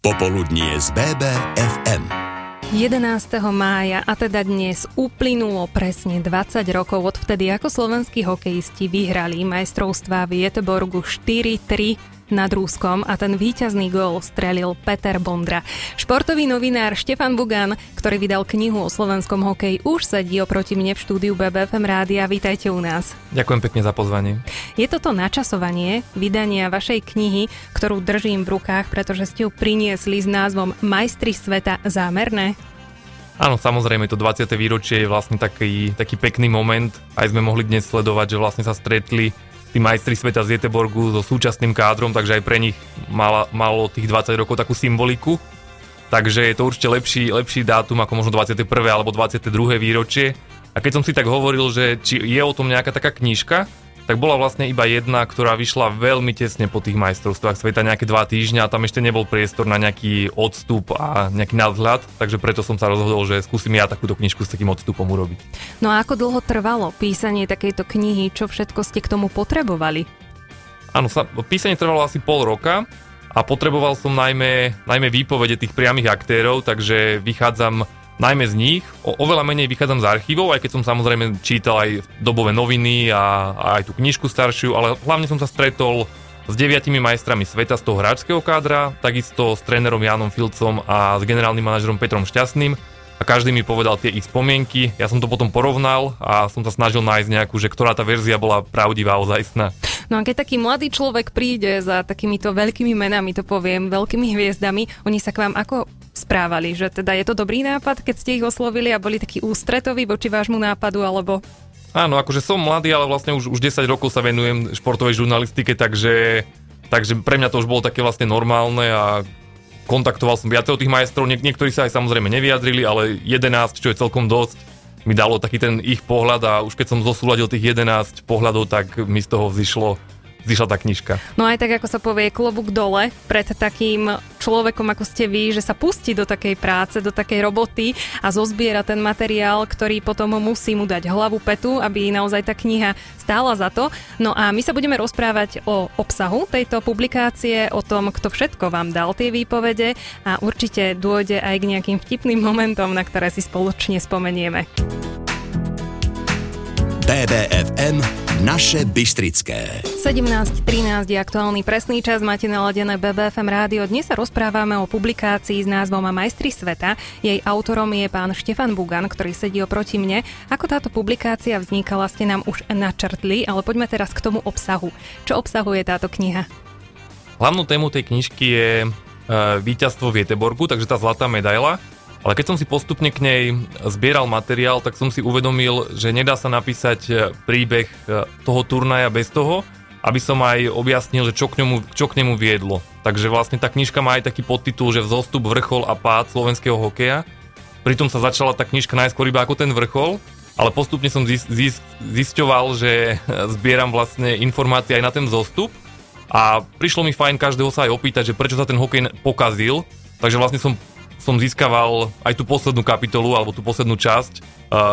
Popoludnie z BBFM. 11. mája a teda dnes uplynulo presne 20 rokov odvtedy, ako slovenskí hokejisti vyhrali majstrovstvá v Göteborgu 4-3 nad Ruskom a ten víťazný gól strelil Peter Bondra. Športový novinár Štefan Bugan, ktorý vydal knihu o slovenskom hokeji, už sedí oproti mne v štúdiu BBFM rádia. Vítajte u nás. Ďakujem pekne za pozvanie. Je toto načasovanie vydania vašej knihy, ktorú držím v rukách, pretože ste ju priniesli s názvom Majstri sveta zámerné? Áno, samozrejme, to 20. výročie je vlastne taký pekný moment. Aj sme mohli dnes sledovať, že vlastne sa stretli tí majstri sveta z Göteborgu so súčasným kádrom, takže aj pre nich malo tých 20 rokov takú symboliku. Takže je to určite lepší dátum ako možno 21. alebo 22. výročie. A keď som si tak hovoril, že či je o tom nejaká taká knižka, tak bola vlastne iba jedna, ktorá vyšla veľmi tesne po tých majstrovstvách sveta, nejaké 2 týždňa a tam ešte nebol priestor na nejaký odstup a nejaký nadhľad, takže preto som sa rozhodol, že skúsim ja takúto knižku s takým odstupom urobiť. No a ako dlho trvalo písanie takejto knihy, čo všetko ste k tomu potrebovali? Áno, písanie trvalo asi pol roka a potreboval som najmä výpovede tých priamych aktérov, takže vychádzam najmä z nich, oveľa menej vychádzam z archívov, aj keď som samozrejme čítal aj dobové noviny a aj tú knižku staršiu, ale hlavne som sa stretol s 9 majstrami sveta z toho hráčskeho kádra, takisto s trénerom Jánom Filcom a s generálnym manažerom Petrom Šťastným a každý mi povedal tie ich spomienky. Ja som to potom porovnal a som sa snažil nájsť nejakú, že ktorá tá verzia bola pravdivá, ozajstná. No a keď taký mladý človek príde za takýmito veľkými menami, to poviem, veľkými hviezdami, oni sa k vám ako správali? Že teda je to dobrý nápad, keď ste ich oslovili a boli takí ústretoví voči vášmu nápadu, alebo... Áno, akože som mladý, ale vlastne už 10 rokov sa venujem športovej žurnalistike, takže pre mňa to už bolo také vlastne normálne a kontaktoval som viacero tých majstrov, niektorí sa aj samozrejme nevyjadrili, ale 11, čo je celkom dosť, mi dalo taký ten ich pohľad a už keď som zosúladil tých 11 pohľadov, tak mi z toho vzýšla tá knižka. No aj tak, ako sa povie, klobúk dole pred takým človekom, ako ste vy, že sa pustí do takej práce, do takej roboty a zozbiera ten materiál, ktorý potom musí mu dať hlavu petu, aby naozaj tá kniha stála za to. No a my sa budeme rozprávať o obsahu tejto publikácie, o tom, kto všetko vám dal tie výpovede a určite dôjde aj k nejakým vtipným momentom, na ktoré si spoločne spomenieme. BBFM Naše Bystrické. 17:13 je aktuálny presný čas, máte naladené BBFM rádio. Dnes sa rozprávame o publikácii s názvom Majstri sveta. Jej autorom je pán Štefan Bugan, ktorý sedí oproti mne. Ako táto publikácia vznikala, ste nám už načrtli, ale poďme teraz k tomu obsahu. Čo obsahuje táto kniha? Hlavnou témou tej knižky je víťazstvo v Göteborgu, takže tá zlatá medaila. Ale keď som si postupne k nej zbieral materiál, tak som si uvedomil, že nedá sa napísať príbeh toho turnaja bez toho, aby som aj objasnil, že čo k nemu viedlo. Takže vlastne tá knižka má aj taký podtitul, že Vzostup, vrchol a pád slovenského hokeja. Pritom sa začala tá knižka najskôr iba ako ten vrchol, ale postupne som zisťoval, že zbieram vlastne informácie aj na ten vzostup a prišlo mi fajn každého sa aj opýtať, že prečo sa ten hokej pokazil. Takže vlastne som získaval aj tú poslednú kapitolu, alebo tú poslednú časť,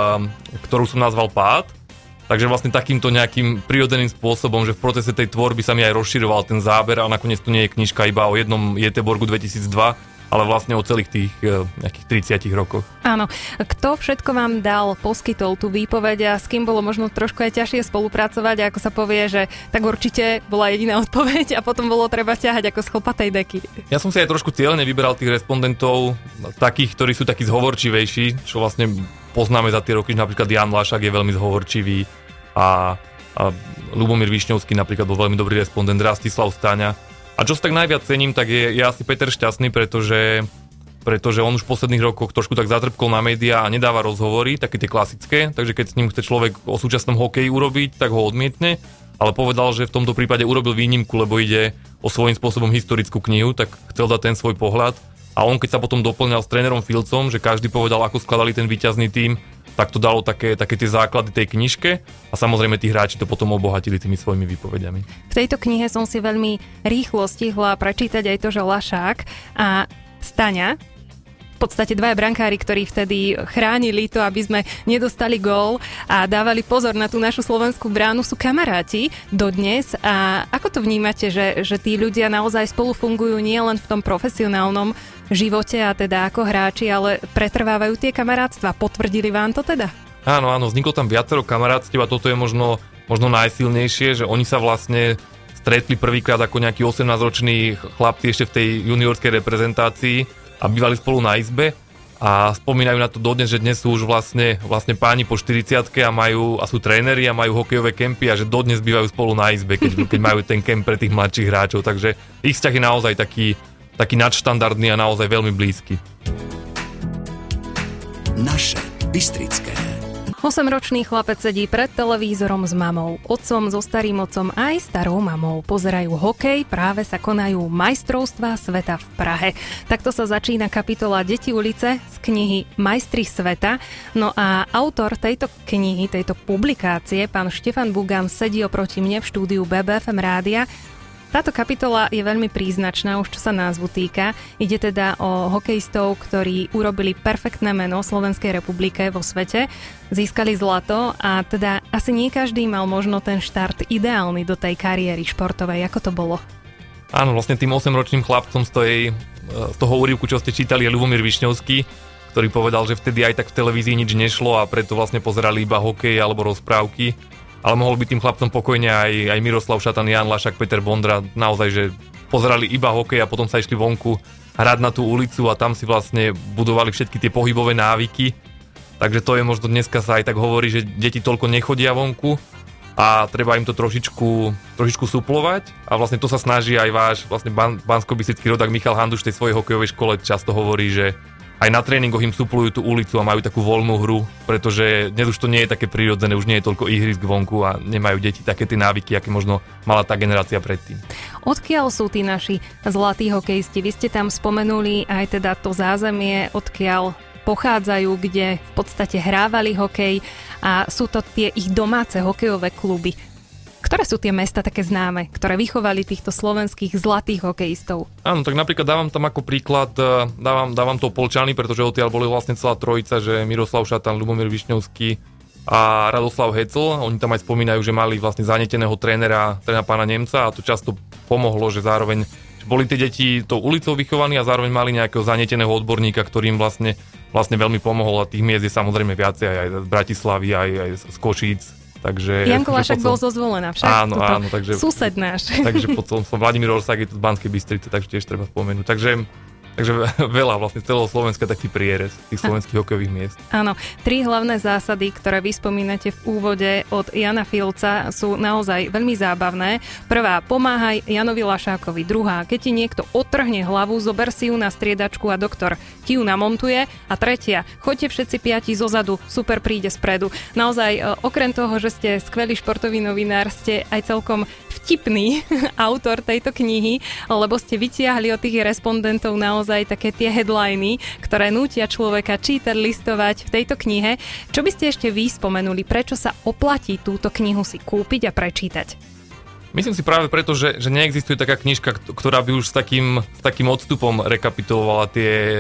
ktorú som nazval Pád. Takže vlastne takýmto nejakým prirodzeným spôsobom, že v procese tej tvorby sa mi aj rozširoval ten záber a nakoniec tu nie je knižka iba o jednom Göteborgu 2002, ale vlastne o celých tých nejakých 30 rokoch. Áno. Kto všetko vám poskytol tú výpoveď a s kým bolo možno trošku aj ťažšie spolupracovať a ako sa povie, že tak určite bola jediná odpoveď a potom bolo treba ťahať ako z chlpatej deky. Ja som si aj trošku cieľne vyberal tých respondentov, takých, ktorí sú takí zhovorčivejší, čo vlastne poznáme za tie roky, že napríklad Jan Lašák je veľmi zhovorčivý a Ľubomír Višňovský napríklad bol veľmi dobrý respondent, Rastislav Staňa. A čo si tak najviac cením, tak je asi Peter Šťastný, pretože on už v posledných rokoch trošku tak zatrpkol na médiá a nedáva rozhovory, také tie klasické, takže keď s ním chce človek o súčasnom hokeji urobiť, tak ho odmietne, ale povedal, že v tomto prípade urobil výnimku, lebo ide o svojím spôsobom historickú knihu, tak chcel dať ten svoj pohľad a on keď sa potom doplňal s trénerom Filcom, že každý povedal, ako skladali ten víťazný tím, tak to dalo také tie základy tej knižke a samozrejme tí hráči to potom obohatili tými svojimi výpovediami. V tejto knihe som si veľmi rýchlo stihla prečítať aj to, že Lašák a Staňa v podstate dvaja brankári, ktorí vtedy chránili to, aby sme nedostali gól a dávali pozor na tú našu slovenskú bránu, sú kamaráti dodnes. A ako to vnímate, že tí ľudia naozaj spolu fungujú nie len v tom profesionálnom živote a teda ako hráči, ale pretrvávajú tie kamarátstva? Potvrdili vám to teda? Áno, vzniklo tam viacero kamarátstiev a toto je možno najsilnejšie, že oni sa vlastne stretli prvýkrát ako nejakí 18-roční chlapci ešte v tej juniorskej reprezentácii a bývali spolu na izbe a spomínajú na to dodnes, že dnes sú už vlastne páni po 40-ke a sú tréneri a majú hokejové kempy a že dodnes bývajú spolu na izbe, keď majú ten kemp pre tých mladších hráčov, takže ich vzťah je naozaj taký nadštandardný a naozaj veľmi blízky. Naše Bystrické. 8-ročný chlapec sedí pred televízorom s mamou, otcom, so starým otcom aj starou mamou. Pozerajú hokej, práve sa konajú majstrovstvá sveta v Prahe. Takto sa začína kapitola Deti ulice z knihy Majstri sveta. No a autor tejto knihy, tejto publikácie, pán Štefan Bugan, sedí oproti mne v štúdiu BBFM rádia. Táto kapitola je veľmi príznačná, už čo sa názvu týka. Ide teda o hokejistov, ktorí urobili perfektné meno Slovenskej republike vo svete, získali zlato a teda asi nie každý mal možno ten štart ideálny do tej kariéry športovej. Ako to bolo? Áno, vlastne tým 8-ročným chlapcom z toho úryvku, čo ste čítali, je Ľubomír Višňovský, ktorý povedal, že vtedy aj tak v televízii nič nešlo a preto vlastne pozerali iba hokej alebo rozprávky. Ale mohol byť tým chlapcom pokojne aj Miroslav Šatan, Jan Lašák, Peter Bondra. Naozaj, že pozerali iba hokej a potom sa išli vonku hrať na tú ulicu a tam si vlastne budovali všetky tie pohybové návyky. Takže to je možno dneska sa aj tak hovorí, že deti toľko nechodia vonku a treba im to trošičku suplovať. A vlastne to sa snaží aj váš vlastne banskobystrický rodák Michal Handuš v tej svojej hokejovej škole často hovorí, že aj na tréningoch im suplujú tú ulicu a majú takú voľnú hru, pretože dnes už to nie je také prirodzené, už nie je toľko ihrisk vonku a nemajú deti také tie návyky, aké možno mala tá generácia predtým. Odkiaľ sú tí naši zlatí hokejisti? Vy ste tam spomenuli aj teda to zázemie, odkiaľ pochádzajú, kde v podstate hrávali hokej a sú to tie ich domáce hokejové kluby. Ktoré sú tie mesta také známe, ktoré vychovali týchto slovenských zlatých hokejistov? Áno, tak napríklad dávam tam ako príklad, dávam to Poľčany, pretože odtiaľ boli vlastne celá trojica, že Miroslav Šatan, Ľubomír Višňovský a Radoslav Hecl. Oni tam aj spomínajú, že mali vlastne zaneteného trénera pána Nemca a to často pomohlo, že zároveň boli tie deti tou ulicou vychovaní a zároveň mali nejakého zaneteného odborníka, ktorý im vlastne veľmi pomohol a tých miest je samozrejme viacej aj z Bratislavy, aj z Košíc. Takže Janko Lašák bol zo Zvolena však? Áno, takže sused náš. Takže potom som Vladimír Orsák je to z Banskej Bystrice, takže tiež treba spomenúť. Takže veľa vlastne celého Slovenska taký prierez tých slovenských hokejových miest. Áno, 3 hlavné zásady, ktoré vy spomínate v úvode od Jana Filca, sú naozaj veľmi zábavné. Prvá, pomáhaj Janovi Lašákovi. Druhá, keď ti niekto odtrhne hlavu, zober si ju na striedačku a doktor ti ju namontuje. A tretia, choďte všetci 5 zozadu, super príde spredu. Naozaj, okrem toho, že ste skvelý športový novinár, ste aj celkom vtipný autor tejto knihy, lebo ste vytiahli od tých respondentov naozaj také tie headliny, ktoré nútia človeka čítať, listovať v tejto knihe. Čo by ste ešte vy spomenuli, prečo sa oplatí túto knihu si kúpiť a prečítať? Myslím si práve preto, že neexistuje taká knižka, ktorá by už s takým odstupom rekapitulovala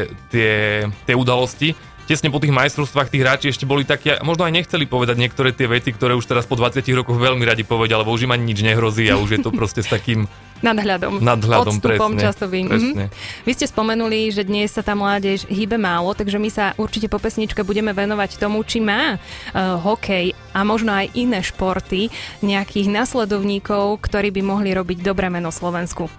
tie udalosti. Tesne po tých majstrovstvách tí hráči ešte boli takí, možno aj nechceli povedať niektoré tie veci, ktoré už teraz po 20 rokoch veľmi radi povedia, lebo už im ani nič nehrozí a už je to proste s takým nadhľadom odstupom presne, časovým. Presne. Vy ste spomenuli, že dnes sa tá mládež hýbe málo, takže my sa určite po pesničke budeme venovať tomu, či má hokej a možno aj iné športy nejakých nasledovníkov, ktorí by mohli robiť dobré meno Slovensku.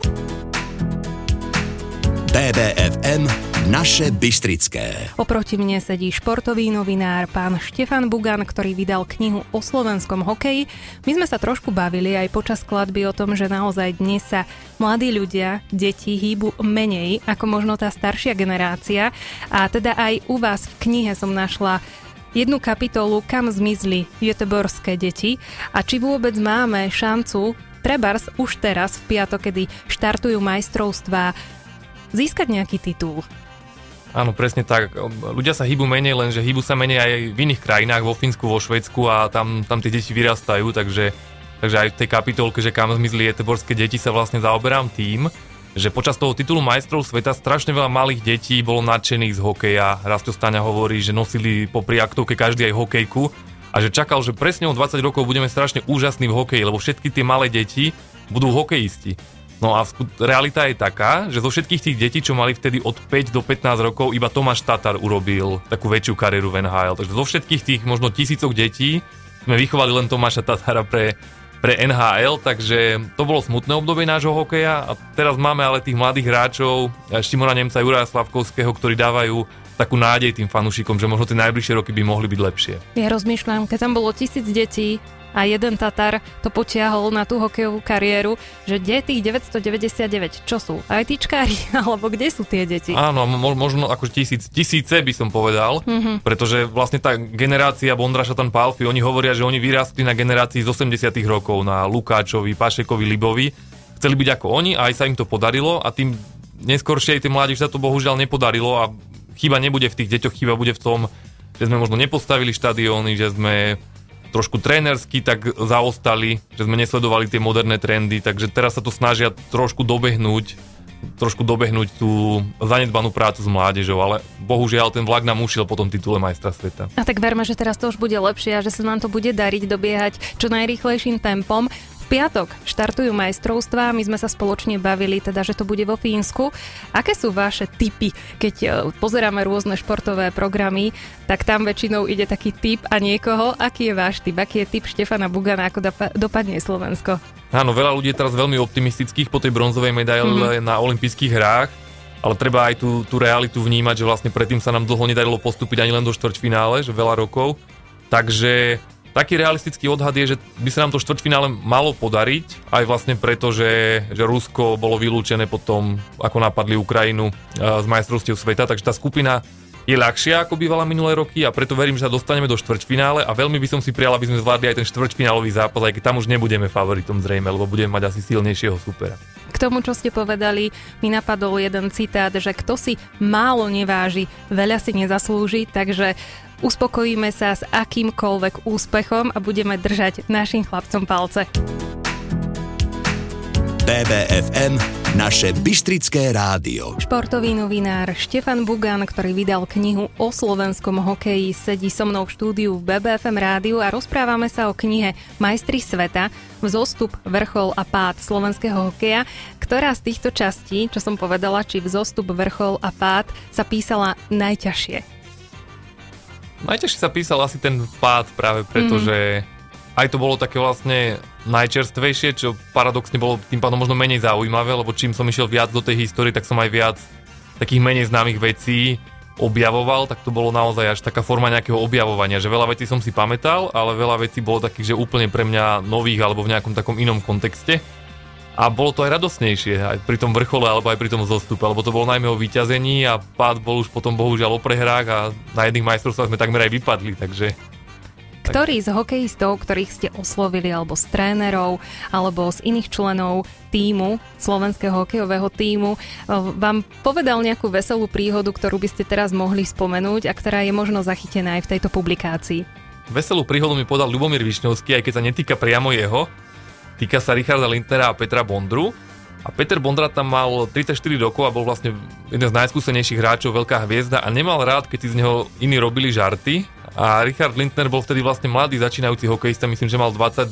BBFM Naše Bystrické. Oproti mne sedí športový novinár pán Štefan Bugan, ktorý vydal knihu o slovenskom hokeji. My sme sa trošku bavili aj počas skladby o tom, že naozaj dnes sa mladí ľudia, deti hýbu menej ako možno tá staršia generácia. A teda aj u vás v knihe som našla jednu kapitolu, kam zmizli göteborské deti a či vôbec máme šancu trebárs už teraz v piatok, kedy štartujú majstrovstvá, získať nejaký titul. Áno, presne tak. Ľudia sa hýbu menej, lenže hýbu sa menej aj v iných krajinách, vo Fínsku, vo Švédsku a tam tie deti vyrastajú, takže aj v tej kapitolke, že kam zmizli göteborské deti, sa vlastne zaoberám tým, že počas toho titulu majstrov sveta strašne veľa malých detí bolo nadšených z hokeja. Rasto Staňa hovorí, že nosili popri aktovke každý aj hokejku a že čakal, že presne o 20 rokov budeme strašne úžasní v hokeji, lebo všetky tie malé deti budú hokejisti. No a realita je taká, že zo všetkých tých detí, čo mali vtedy od 5 do 15 rokov, iba Tomáš Tatar urobil takú väčšiu kariéru v NHL. Takže zo všetkých tých možno tisícok detí sme vychovali len Tomáša Tatara pre NHL, takže to bolo smutné obdobie nášho hokeja a teraz máme ale tých mladých hráčov, Šimona Nemca, Juraja Slavkovského, ktorí dávajú takú nádej tým fanúšikom, že možno tie najbližšie roky by mohli byť lepšie. Ja rozmýšľam, keď tam bolo 1000 detí a jeden Tatar to potiahol na tú hokejovú kariéru, že kde tých 999, čo sú? ITčkári? Alebo kde sú tie deti? Áno, možno ako tisíce by som povedal, pretože vlastne tá generácia Bondraša, Šatan, Palfi, oni hovoria, že oni vyrástli na generácii z 80 rokov, na Lukáčovi, Pašekovi, Libovi. Chceli byť ako oni a aj sa im to podarilo a tým neskôršie tej mládeži sa to bohužiaľ nepodarilo a chyba nebude v tých deťoch, chyba bude v tom, že sme možno nepostavili štadióny, že sme trošku trénersky tak zaostali, že sme nesledovali tie moderné trendy, takže teraz sa to snažia trošku dobehnúť tú zanedbanú prácu s mládežou, ale bohužiaľ ten vlak nám ušiel po tom titule majstra sveta. A tak verme, že teraz to už bude lepšie a že sa nám to bude dariť dobiehať čo najrýchlejším tempom. V piatok štartujú majstrovstvá, my sme sa spoločne bavili, teda, že to bude vo Fínsku. Aké sú vaše tipy? Keď pozeráme rôzne športové programy, tak tam väčšinou ide taký tip a niekoho. Aký je váš tip? Aký je tip Štefana Bugana, ako dopadne Slovensko? Áno, veľa ľudí je teraz veľmi optimistických po tej bronzovej medaile na olympijských hrách, ale treba aj tú realitu vnímať, že vlastne predtým sa nám dlho nedarilo postúpiť ani len do štvrťfinále, že veľa rokov. Takže taký realistický odhad je, že by sa nám to štvrťfinále malo podariť, aj vlastne preto, že Rusko bolo vylúčené potom, ako napadli Ukrajinu z majstrovstiev sveta, takže tá skupina je ľahšia, ako bývala minulé roky a preto verím, že sa dostaneme do štvrťfinále a veľmi by som si prijal, aby sme zvládli aj ten štvrťfinálový zápas, aj keď tam už nebudeme favoritom zrejme, lebo budeme mať asi silnejšieho supera. K tomu, čo ste povedali, mi napadol jeden citát, že kto si málo neváži, veľa si nezaslúži, takže uspokojíme sa s akýmkoľvek úspechom a budeme držať našim chlapcom palce. BBFM, naše Bystrické rádio. Športový novinár Štefan Bugan, ktorý vydal knihu o slovenskom hokeji, sedí so mnou v štúdiu v BBFM rádiu a rozprávame sa o knihe Majstri sveta, vzostup, vrchol a pád slovenského hokeja, ktorá z týchto častí, čo som povedala, či vzostup, vrchol a pád, sa písala najťažšie. Najťažšie sa písal asi ten pád práve preto, že aj to bolo také vlastne najčerstvejšie, čo paradoxne bolo tým pádom možno menej zaujímavé, lebo čím som išiel viac do tej histórie, tak som aj viac takých menej známych vecí objavoval, tak to bolo naozaj až taká forma nejakého objavovania, že veľa vecí som si pamätal, ale veľa vecí bolo takých, že úplne pre mňa nových alebo v nejakom takom inom kontexte. A bolo to aj radosnejšie, aj pri tom vrchole, alebo aj pri tom zostupe, lebo to bolo najmä o víťazení a pád bol už potom bohužiaľ o prehrách a na jedných majstrovstvách sme takmer aj vypadli, takže... Ktorý z hokejistov, ktorých ste oslovili, alebo z trénerov, alebo z iných členov tímu, slovenského hokejového tímu, vám povedal nejakú veselú príhodu, ktorú by ste teraz mohli spomenúť a ktorá je možno zachytená aj v tejto publikácii? Veselú príhodu mi podal Ľubomír Višňovský, aj keď sa netýka priamo jeho. Týka sa Richarda Lindnera a Petra Bondru. A Peter Bondra tam mal 34 rokov a bol vlastne jeden z najskúsenejších hráčov, veľká hviezda a nemal rád, keď si z neho iní robili žarty. A Richard Lindner bol vtedy vlastne mladý začínajúci hokejista, myslím, že mal 22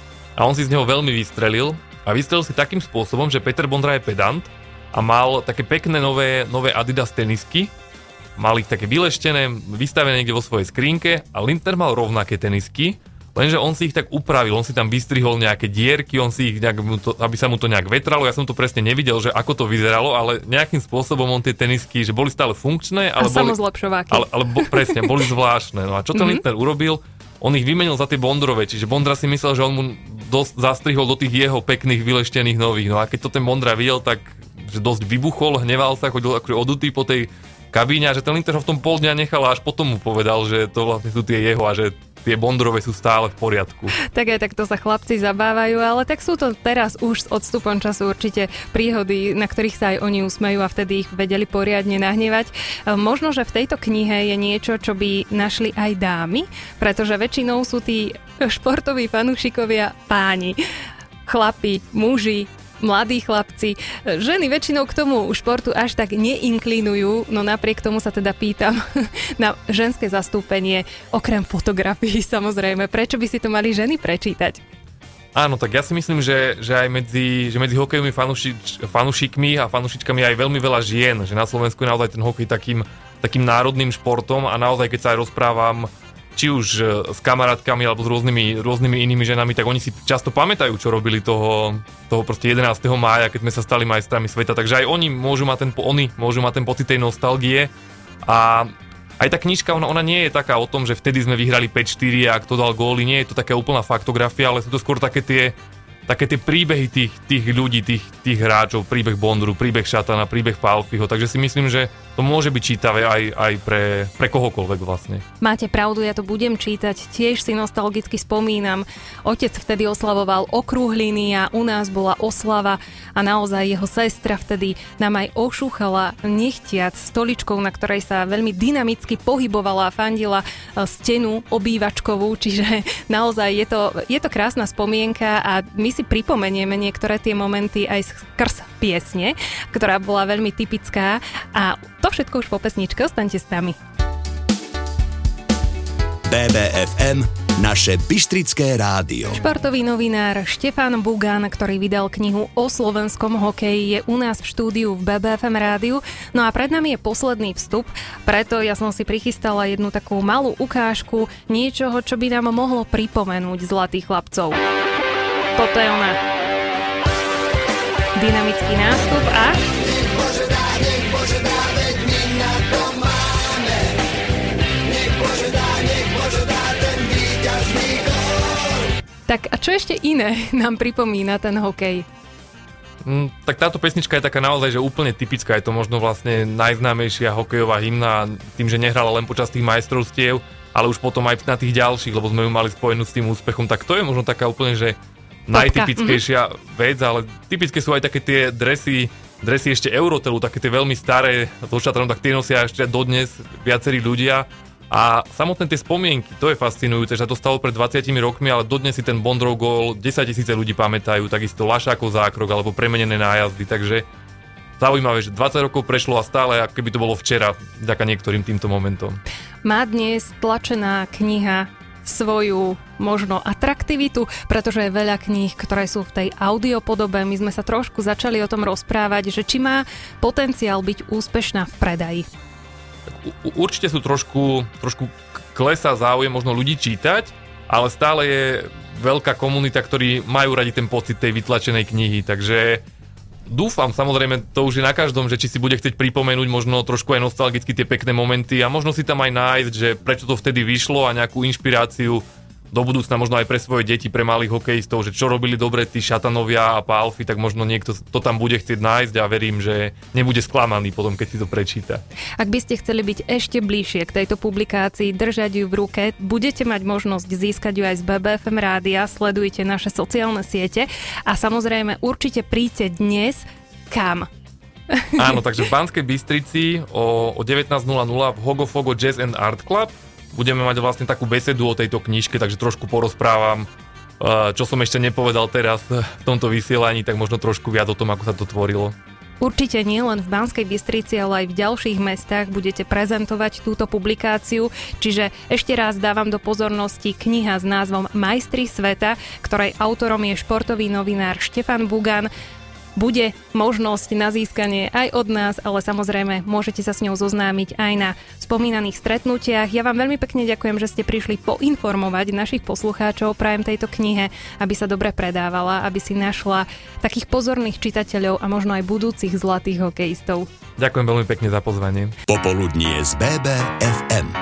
a on si z neho veľmi vystrelil a vystrelil si takým spôsobom, že Peter Bondra je pedant a mal také pekné nové Adidas tenisky, mal ich také vyleštené, vystavené niekde vo svojej skrínke a Lindner mal rovnaké tenisky, lenže on si ich tak upravil, on si tam vystrihol nejaké dierky, on si ich nejak, aby sa mu to nejak vetralo, ja som to presne nevidel, že ako to vyzeralo, ale nejakým spôsobom on tie tenisky, že boli stále funkčné, ale samozlepšováky. Presne, boli zvláštne. No a čo ten Lindner urobil? On ich vymenil za tie Bondrové, čiže Bondra si myslel, že on mu zastrihol do tých jeho pekných vyleštených nových. No a keď to ten Bondra videl, tak že dosť vybuchol, hneval sa, chodil akože odutý po tej kabíne a že ten Lindner ho v tom pol dňa nechal a až potom mu povedal, že to vlastne sú tie jeho a že tie Bondrové sú stále v poriadku. Tak aj takto sa chlapci zabávajú, ale tak sú to teraz už s odstupom času určite príhody, na ktorých sa aj oni usmejú a vtedy ich vedeli poriadne nahnevať. Možno, že v tejto knihe je niečo, čo by našli aj dámy, pretože väčšinou sú tí športoví fanúšikovia páni. Chlapi, muži, mladí chlapci. Ženy väčšinou k tomu športu až tak neinklinujú, no napriek tomu sa teda pýtam na ženské zastúpenie, okrem fotografií samozrejme. Prečo by si to mali ženy prečítať? Áno, tak ja si myslím, že aj medzi hokejovými fanúšikmi a fanúšičkami je aj veľmi veľa žien, že na Slovensku je naozaj ten hokej takým národným športom a naozaj, keď sa aj rozprávam či už s kamarátkami alebo s rôznymi inými ženami, tak oni si často pamätajú, čo robili toho proste 11. mája, keď sme sa stali majstrami sveta. Takže aj oni môžu mať ten pocit tej nostalgie. A aj tá knižka, ona nie je taká o tom, že vtedy sme vyhrali 5-4 a kto dal góly. Nie je to taká úplná faktografia, ale sú to skôr také tie príbehy tých ľudí, tých hráčov, príbeh Bondru, príbeh Šatana, príbeh Pálfiho, takže si myslím, že to môže byť čítavé aj pre kohokoľvek vlastne. Máte pravdu, ja to budem čítať, tiež si nostalgicky spomínam. Otec vtedy oslavoval okrúhliny a u nás bola oslava a naozaj jeho sestra vtedy nám aj ošúchala nechtiac stoličkou, na ktorej sa veľmi dynamicky pohybovala a fandila stenu obývačkovú, čiže naozaj je to krásna spomienka a my si pripomenieme niektoré tie momenty aj skrz piesne, ktorá bola veľmi typická a to všetko už po pesničke, ostaňte s nami. BBFM, naše bystrické rádio. Športový novinár Štefan Bugan, ktorý vydal knihu o slovenskom hokeji, je u nás v štúdiu v BBFM rádiu. No a pred nami je posledný vstup, preto ja som si prichystala jednu takú malú ukážku niečoho, čo by nám mohlo pripomenúť zlatých chlapcov. Toto je ona. Dynamický nástup a... Tak a čo ešte iné nám pripomína ten hokej? Tak táto pesnička je taká naozaj, že úplne typická. Je to možno vlastne najznámejšia hokejová hymna tým, že nehrala len počas tých majstrovstiev, ale už potom aj na tých ďalších, lebo sme ju mali spojenú s tým úspechom. Tak to je možno taká úplne, že najtypickejšia vec, ale typické sú aj také tie dresy ešte Eurotelu, také tie veľmi staré, so Šatanom, tak tie nosia ešte dodnes viacerí ľudia. A samotné tie spomienky, to je fascinujúce, že to stalo pred 20 rokmi, ale dodnes si ten Bondrov gól 10 000 ľudí pamätajú, takisto Lašákov zákrok alebo premenené nájazdy, takže zaujímavé, že 20 rokov prešlo a stále, ako keby to bolo včera, vďaka niektorým týmto momentom. Má dnes tlačená kniha svoju možno atraktivitu, pretože je veľa kníh, ktoré sú v tej audiopodobe. My sme sa trošku začali o tom rozprávať, že či má potenciál byť úspešná v predaji. Určite sú trošku klesá záujem možno ľudí čítať, ale stále je veľká komunita, ktorí majú radi ten pocit tej vytlačenej knihy, takže dúfam, samozrejme, to už je na každom, že či si bude chcieť pripomenúť možno trošku aj nostalgicky tie pekné momenty a možno si tam aj nájsť, že prečo to vtedy vyšlo a nejakú inšpiráciu do budúcna možno aj pre svoje deti, pre malých hokejistov, že čo robili dobre tí Šatanovia a Pálfi, tak možno niekto to tam bude chcieť nájsť a verím, že nebude sklamaný potom, keď si to prečíta. Ak by ste chceli byť ešte bližšie k tejto publikácii, držať ju v ruke, budete mať možnosť získať ju aj z BBFM rádia, sledujte naše sociálne siete a samozrejme určite príďte dnes kam? Áno, takže v Banskej Bystrici o 19:00 v Hogofogo Jazz and Art Club budeme mať vlastne takú besedu o tejto knižke, takže trošku porozprávam, čo som ešte nepovedal teraz v tomto vysielaní, tak možno trošku viac o tom, ako sa to tvorilo. Určite nie len v Banskej Bystrici, ale aj v ďalších mestách budete prezentovať túto publikáciu, čiže ešte raz dávam do pozornosti kniha s názvom Majstri sveta, ktorej autorom je športový novinár Štefan Bugan. Bude možnosť na získanie aj od nás, ale samozrejme môžete sa s ňou zoznámiť aj na spomínaných stretnutiach. Ja vám veľmi pekne ďakujem, že ste prišli poinformovať našich poslucháčov prajem tejto knihe, aby sa dobre predávala, aby si našla takých pozorných čitateľov a možno aj budúcich zlatých hokejistov. Ďakujem veľmi pekne za pozvanie. Popoludnie z BBFM.